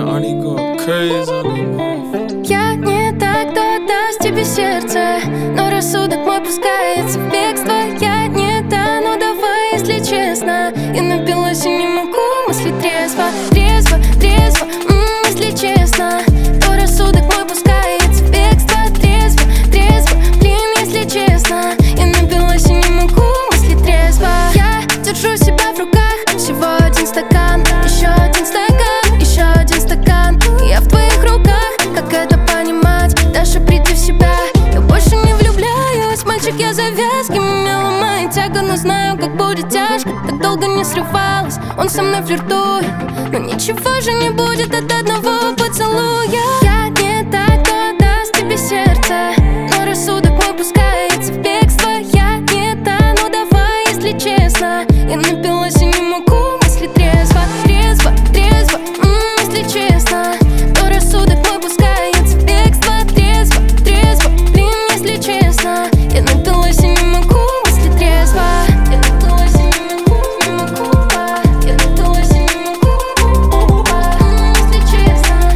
Я не так, кто даст тебе сердце, но рассудок мой пускается в бегство. Я не та, ну давай, если честно. Я напилась и не могу мыслить трезво. Трезво, трезво, если честно, то рассудок мой пускается в бегство. Трезво, трезво, блин, если честно, я напилась и не могу мыслить трезво. Я держу себя в руках, всего один стакан, еще один стакан, еще один стакан. Я в твоих руках, как это понимать? Даша, приди в себя. Я больше не влюбляюсь, мальчик, я завязки. Меня ломает тяга, но знаю, как будет тяжко. Так долго не срывалась, он со мной флиртует, но ничего же не будет от одного поцелуя. Я не та, кто даст тебе сердце, но рассудок мой пускается в бегство. Я не та, ну давай, если честно, я напилась и не могу мыслить трезво. Трезво, трезво, если честно, то рассудок мой пускается в бегство. Трезво, трезво, блин, если честно, я напилась и не могу мыслить трезво. Я напилась и не могу, не могу. Я напилась и не могу, если честно,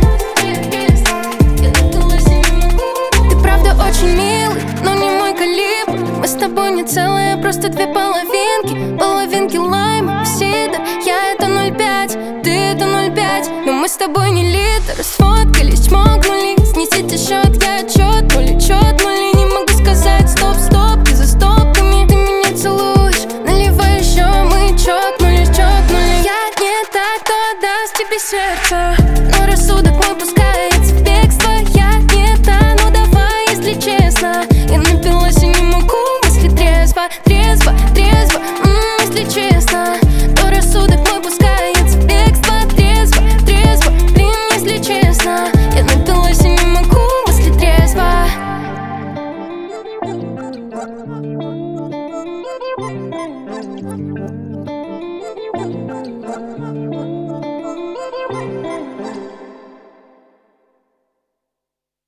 я напилась и не могу. Ты правда очень милый, но не мой калибр. Мы с тобой не целые, просто две половинки. Половинки лайма, сидр. Я это 0,5, ты это 0,5. Но мы с тобой не литр. Сфоткались, чмокнули. Снесите счет, я отчет, нули, чет, нули. Не могу сказать стоп, стоп, и за стопками. Ты меня целуешь, наливай еще, мы чокнулись, чокнули. Я не та, кто даст тебе сердце, но рассудок мой пускается в бегство. Я не та, ну давай, если честно, я напилась и не могу мыслить трезво. Трезво, трезво, если честно, то рассудок мой пускается в бегство. Трезво, трезво, блин, если честно, я напилась и не могу мыслить трезво. Thank you.